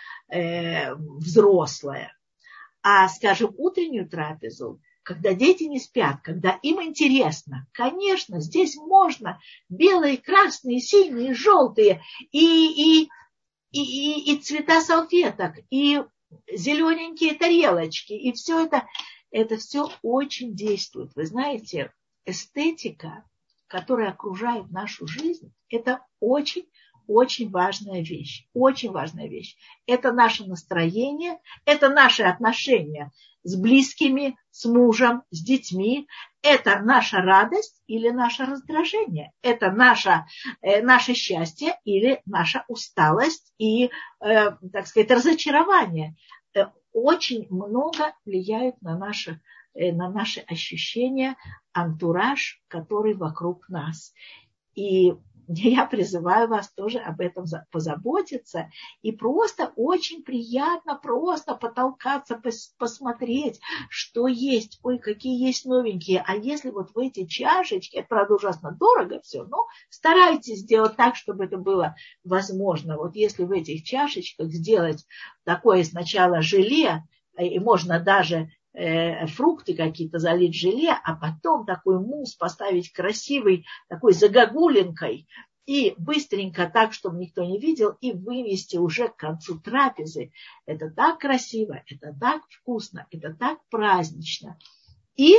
э, взрослое. А, скажем, утреннюю трапезу, когда дети не спят, когда им интересно, конечно, здесь можно белые, красные, синие, желтые и, и, и, и, и цвета салфеток, и зелененькие тарелочки, и все это, это все очень действует. Вы знаете, эстетика, которая окружает нашу жизнь, это очень-очень важная вещь. Очень важная вещь. Это наше настроение, это наши отношения с близкими, с мужем, с детьми. Это наша радость или наше раздражение. Это наше, э, наше счастье или наша усталость и, э, так сказать, разочарование. Э, очень много влияет на наши, э, на наши ощущения, антураж, который вокруг нас. И я призываю вас тоже об этом позаботиться. И просто очень приятно просто потолкаться, посмотреть, что есть. Ой, какие есть новенькие. А если вот в эти чашечки, это, правда, ужасно дорого все, но старайтесь сделать так, чтобы это было возможно. Вот если в этих чашечках сделать такое сначала желе, и можно даже э, фрукты какие-то залить желе, а потом такой мусс поставить красивый, такой загогулинкой, и быстренько так, чтобы никто не видел, и вынести уже к концу трапезы. Это так красиво, это так вкусно, это так празднично. И,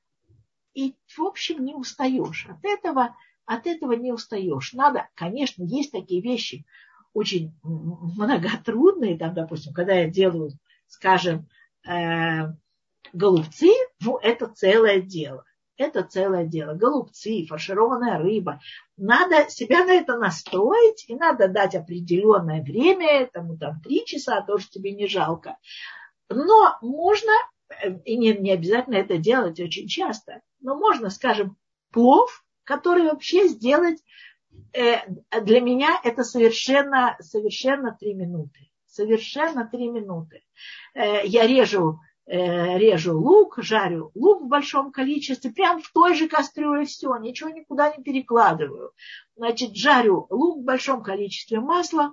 и в общем, не устаешь. От этого, от этого не устаешь. Надо, конечно, есть такие вещи очень многотрудные. Там, допустим, когда я делаю, скажем, э, голубцы, ну, это целое дело. Это целое дело. Голубцы, фаршированная рыба. Надо себя на это настроить, и надо дать определенное время, тому там три часа, тоже тебе не жалко. Но можно, и не, не обязательно это делать очень часто, но можно, скажем, плов, который вообще сделать, э, для меня это совершенно, совершенно три минуты. Совершенно три минуты. Э, я режу режу лук, жарю лук в большом количестве, прям в той же кастрюле все, ничего никуда не перекладываю. Значит, жарю лук в большом количестве масла,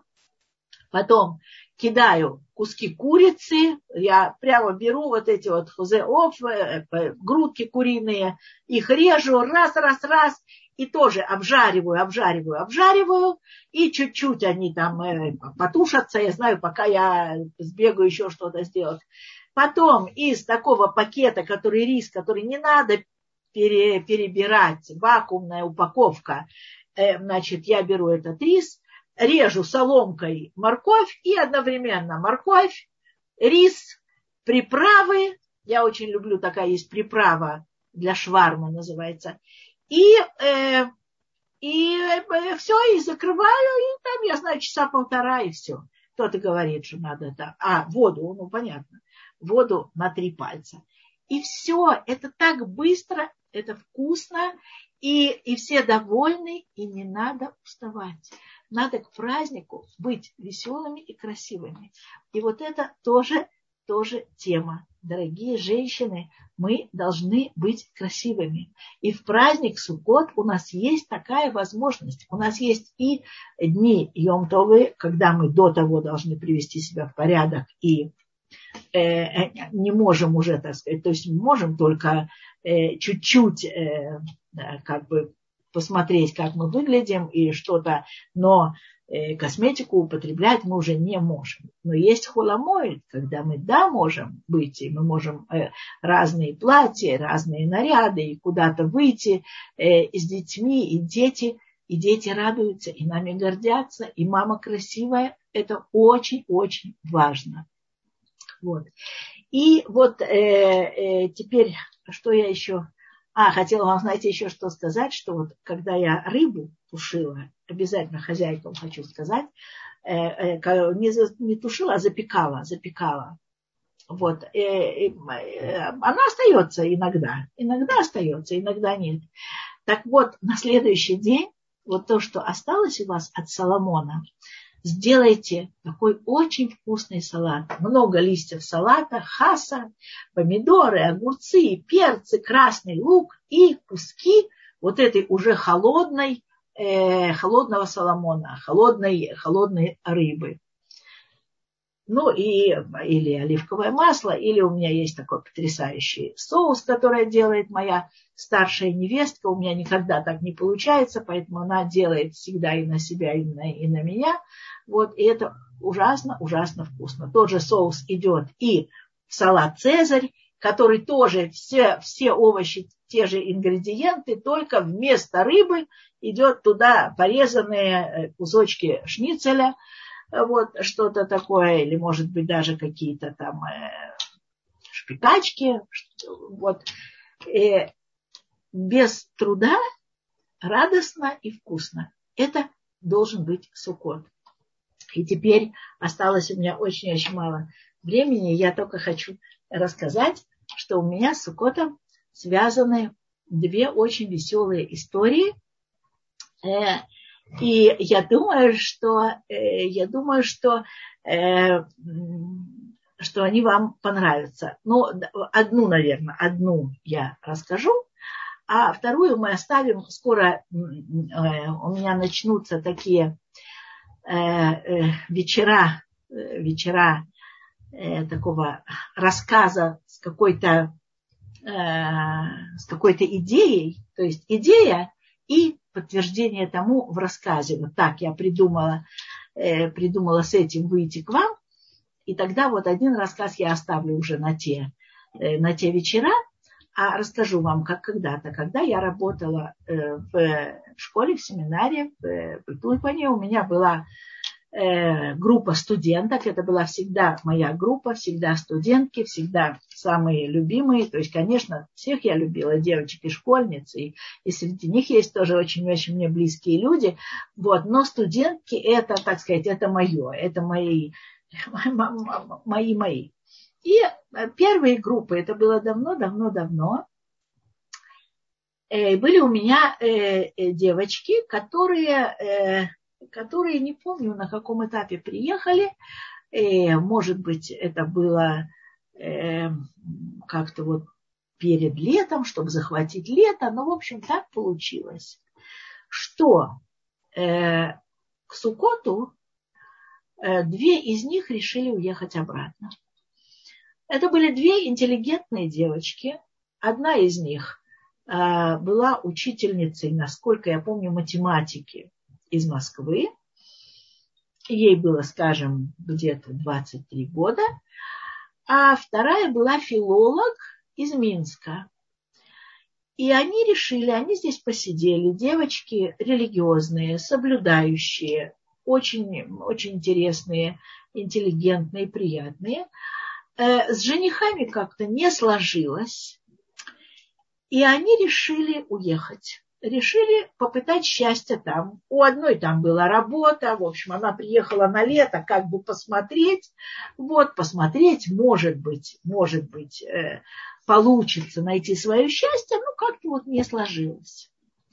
потом кидаю куски курицы, я прямо беру вот эти вот хузеов, грудки куриные, их режу раз, раз, раз, и тоже обжариваю, обжариваю, обжариваю, и чуть-чуть они там потушатся, я знаю, пока я сбегаю еще что-то сделать. Потом из такого пакета, который рис, который не надо пере, перебирать, вакуумная упаковка, э, значит, я беру этот рис, режу соломкой морковь и одновременно морковь, рис, приправы. Я очень люблю, такая есть приправа для швармы называется. И, э, и э, все, и закрываю, и там, я знаю, часа полтора, и все. Кто-то говорит, что надо так. А, воду, ну, понятно. Воду на три пальца. И все, это так быстро, это вкусно, и, и все довольны, и не надо уставать. Надо к празднику быть веселыми и красивыми. И вот это тоже, тоже тема. Дорогие женщины, мы должны быть красивыми. И в праздник Суккот у нас есть такая возможность. У нас есть и дни Йом-Товы, когда мы до того должны привести себя в порядок и э, не можем уже, так сказать, то есть можем только э, чуть-чуть э, как бы посмотреть, как мы выглядим и что-то, но э, косметику употреблять мы уже не можем. Но есть холомоид, когда мы, да, можем быть, и мы можем э, разные платья, разные наряды, и куда-то выйти э, с детьми, и дети, и дети радуются, и нами гордятся, и мама красивая. Это очень-очень важно. Вот. И вот э, э, теперь, что я еще... А, хотела вам, знаете, еще что сказать, что вот когда я рыбу тушила, обязательно хозяйкам хочу сказать, э, э, не, не тушила, а запекала, запекала. Вот. Э, э, она остается иногда, иногда остается, иногда нет. Так вот, на следующий день, вот то, что осталось у вас от Соломона, сделайте такой очень вкусный салат. Много листьев салата, хаса, помидоры, огурцы, перцы, красный лук и куски вот этой уже холодной, э, холодного Соломона, холодной, холодной рыбы. Ну и или оливковое масло, или у меня есть такой потрясающий соус, который делает моя старшая невестка. У меня никогда так не получается, поэтому она делает всегда и на себя, и на, и на меня. Вот, и это ужасно, ужасно вкусно. Тот же соус идет и в салат «Цезарь», который тоже все, все овощи, те же ингредиенты, только вместо рыбы идет туда порезанные кусочки шницеля, вот что-то такое, или может быть даже какие-то там э, шпикачки, вот, э, без труда, радостно и вкусно. Это должен быть Суккот. И теперь осталось у меня очень-очень мало времени. Я только хочу рассказать, что у меня с Суккотом связаны две очень веселые истории. И я думаю, что, я думаю, что, что они вам понравятся. Ну, одну, наверное, одну я расскажу, а вторую мы оставим. Скоро у меня начнутся такие вечера, вечера такого рассказа с какой-то, с какой-то идеей, то есть идея и подтверждение тому в рассказе. Вот так я придумала, э, придумала с этим выйти к вам. И тогда вот один рассказ я оставлю уже на те, э, на те вечера, а расскажу вам, как когда-то, когда я работала э, в школе, в семинаре, в, в Тульпане, у меня была э, группа студенток. Это была всегда моя группа, всегда студентки, всегда самые любимые. То есть, конечно, всех я любила, девочек и школьниц, и, и среди них есть тоже очень-очень мне близкие люди. Вот. Но студентки это, так сказать, это мое, это мои, мои, мои. И первые группы, это было давно-давно-давно, были у меня девочки, которые... которые, не помню, на каком этапе приехали. Э, может быть, это было э, как-то вот перед летом, чтобы захватить лето. Но, в общем, так получилось, что э, к Суккоту э, две из них решили уехать обратно. Это были две интеллигентные девочки. Одна из них э, была учительницей, насколько я помню, математики из Москвы. Ей было, скажем, где-то двадцать три года. А вторая была филолог из Минска. И они решили, они здесь посидели, девочки религиозные, соблюдающие, очень, очень интересные, интеллигентные, приятные. С женихами как-то не сложилось. И они решили уехать. Решили попытать счастье там. У одной там была работа, в общем, она приехала на лето как бы посмотреть. Вот, посмотреть, может быть, может быть, э, получится найти свое счастье, но как-то вот не сложилось.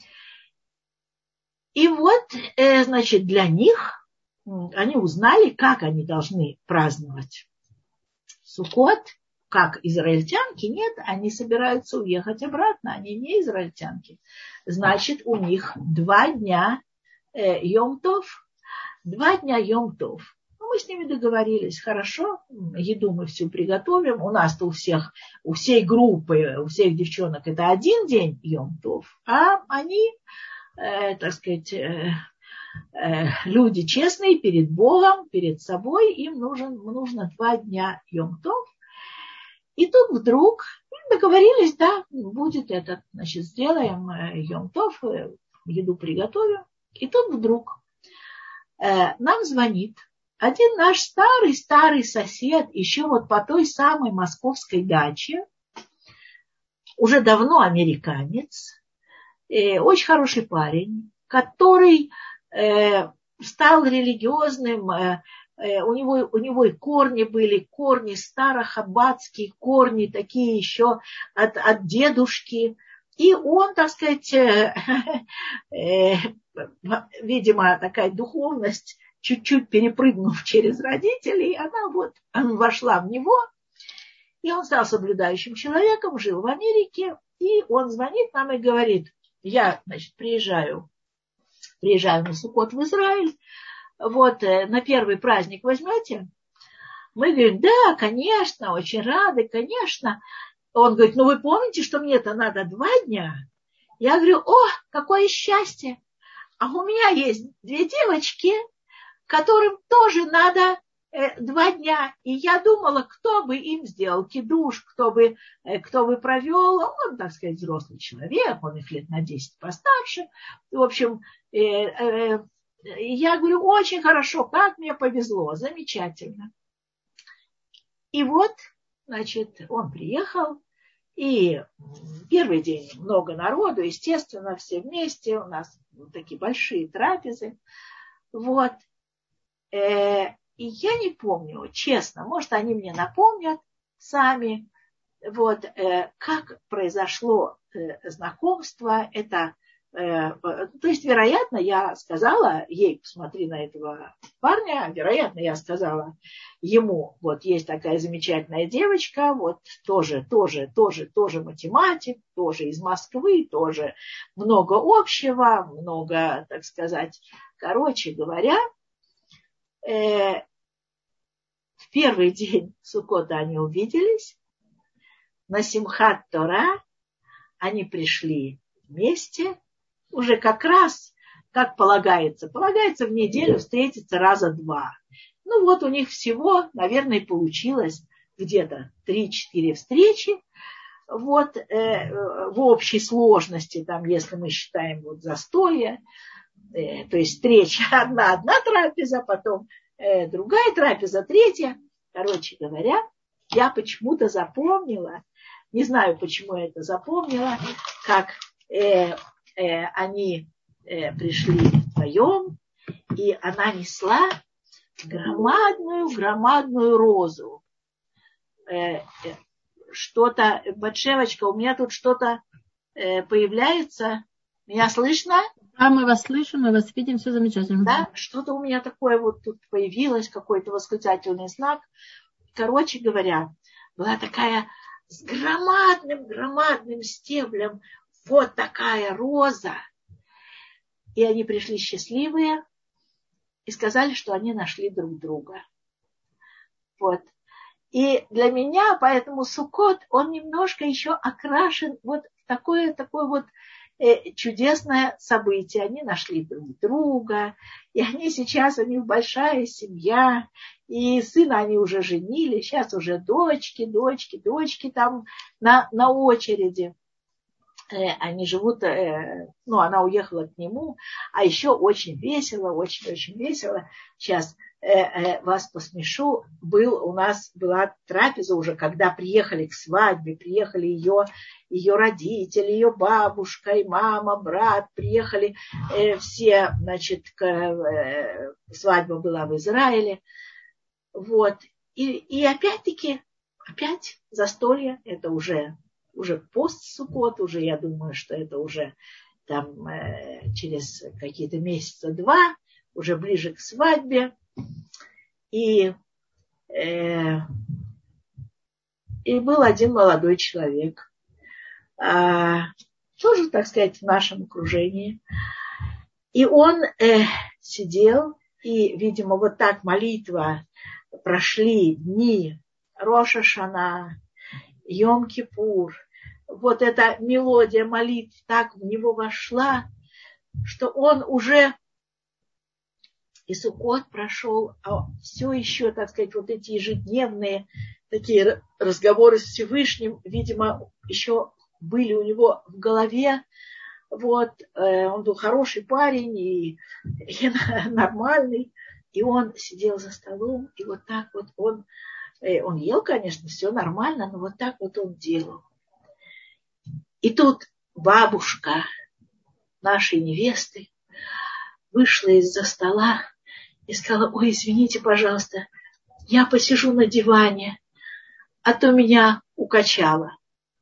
И вот, э, значит, для них, они узнали, как они должны праздновать Суккот. Как израильтянки, нет, они собираются уехать обратно, они не израильтянки. Значит, у них два дня э, Йом-Тов, два дня Йом-Тов. Ну, мы с ними договорились, хорошо, еду мы всю приготовим, у нас-то у всех, у всей группы, у всех девчонок это один день Йом-Тов, а они, э, так сказать, э, э, люди честные перед Богом, перед собой, им нужен, нужно два дня Йом-Тов. И тут вдруг договорились, да, будет этот, значит, сделаем Йом-Тов, еду приготовим. И тут вдруг э, нам звонит один наш старый-старый сосед, еще вот по той самой московской даче, уже давно американец, э, очень хороший парень, который э, стал религиозным, э, У него, у него и корни были, корни старохаббатские, корни такие еще от, от дедушки. И он, так сказать, э, э, видимо, такая духовность, чуть-чуть перепрыгнув через родителей, она вот вошла в него. И он стал соблюдающим человеком, жил в Америке. И он звонит нам и говорит, я, значит, приезжаю, приезжаю на Суккот в Израиль. Вот, на первый праздник возьмете? Мы говорим, да, конечно, очень рады, конечно. Он говорит, ну вы помните, что мне-то надо два дня? Я говорю, о, какое счастье. А у меня есть две девочки, которым тоже надо э, два дня. И я думала, кто бы им сделал кидуш, кто бы, э, кто бы провел. Он, так сказать, взрослый человек, он их лет на десять постарше. В общем, э, э, я говорю, очень хорошо, как мне повезло, замечательно. И вот, значит, он приехал, и первый день много народу, естественно, все вместе, у нас такие большие трапезы. Вот. И я не помню, честно, может, они мне напомнят сами, вот, как произошло знакомство. Это То есть, вероятно, я сказала ей, посмотри на этого парня, вероятно, я сказала ему, вот есть такая замечательная девочка, вот тоже, тоже, тоже, тоже математик, тоже из Москвы, тоже много общего, много, так сказать, короче говоря, э, в первый день Суккота они увиделись, на Симхат Тора они пришли вместе, уже как раз, как полагается, полагается в неделю встретиться раза два. Ну вот у них всего, наверное, получилось где-то три-четыре встречи. Вот э, в общей сложности, там, если мы считаем вот застоя, э, то есть встреча одна, одна трапеза, потом э, другая трапеза, третья. Короче говоря, я почему-то запомнила, не знаю, почему я это запомнила, как э, э, они э, пришли вдвоем, и она несла громадную, громадную розу. Э, э, что-то, Батшевочка, у меня тут что-то э, появляется. Меня слышно? Да, мы вас слышим, мы вас видим, все замечательно. Да, что-то у меня такое вот тут появилось, какой-то восклицательный знак. Короче говоря, была такая с громадным, громадным стеблем вот такая роза. И они пришли счастливые и сказали, что они нашли друг друга. Вот. И для меня, поэтому Суккот, он немножко еще окрашен вот в такое, такое вот э, чудесное событие. Они нашли друг друга, и они сейчас, у них большая семья, и сына они уже женили, сейчас уже дочки, дочки, дочки там на, на очереди. Э, они живут, э, ну, она уехала к нему, а еще очень весело, очень-очень весело. Сейчас вас посмешу, был, у нас была трапеза уже, когда приехали к свадьбе, приехали ее, ее родители, ее бабушка и мама, брат, приехали э, все, значит, к, э, свадьба была в Израиле. Вот. И, и опять-таки, опять застолье, это уже, уже пост-Суккот, уже, я думаю, что это уже там э, через какие-то месяца два, уже ближе к свадьбе. И, э, и был один молодой человек, э, тоже, так сказать, в нашем окружении. И он э, сидел, и, видимо, вот так молитва, прошли дни Рош ха-Шана, Йом-Кипур. Вот эта мелодия молитв так в него вошла, что он уже... И Суккот прошел, а все еще, так сказать, вот эти ежедневные такие разговоры с Всевышним, видимо, еще были у него в голове. Вот, он был хороший парень и, и нормальный. И он сидел за столом, и вот так вот он, он ел, конечно, все нормально, но вот так вот он делал. И тут бабушка нашей невесты вышла из-за стола и сказала: ой, извините, пожалуйста, я посижу на диване, а то меня укачало.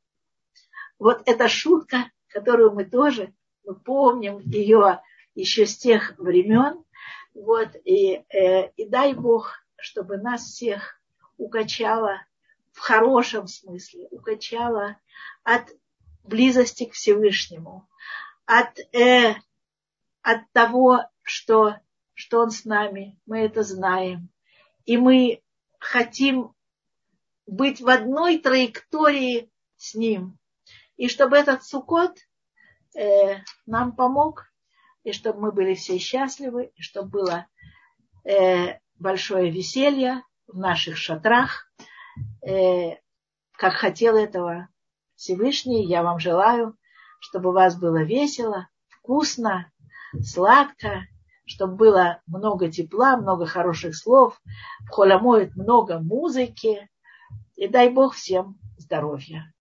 Вот эта шутка, которую мы тоже мы помним ее еще с тех времен. Вот, и, э, и дай Бог, чтобы нас всех укачало в хорошем смысле, укачало от близости к Всевышнему, от, э, от того, что что Он с нами, мы это знаем. И мы хотим быть в одной траектории с Ним. И чтобы этот Суккот э, нам помог, и чтобы мы были все счастливы, и чтобы было э, большое веселье в наших шатрах, э, как хотел этого Всевышний. Я вам желаю, чтобы у вас было весело, вкусно, сладко, чтобы было много тепла, много хороших слов, в Холь Амоэд много музыки. И дай Бог всем здоровья.